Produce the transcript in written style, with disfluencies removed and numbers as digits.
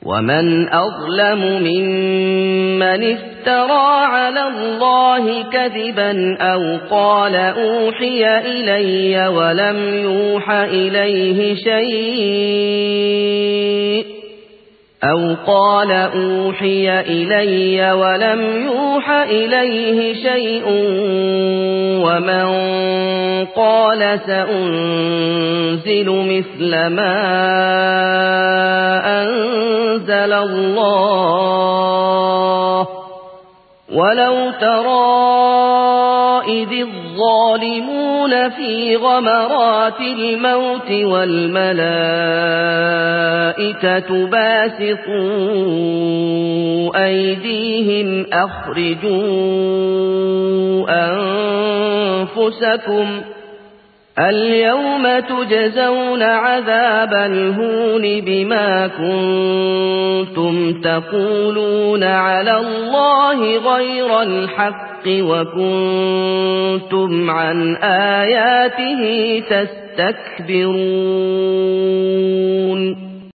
ومن أظلم ممن افترى على الله كذبا أو قال أوحي إلي ولم يوح إليه شيء ومن قال سأنزل مثل ما أنزل الله ولو ترى إذ الظالمون في غمرات الموت والملائكة باسطوا أيديهم أخرجوا أنفسكم اليوم تجزون عذاب الهون بما كنتم تقولون على الله غير الحق وكنتم عن آياته تستكبرون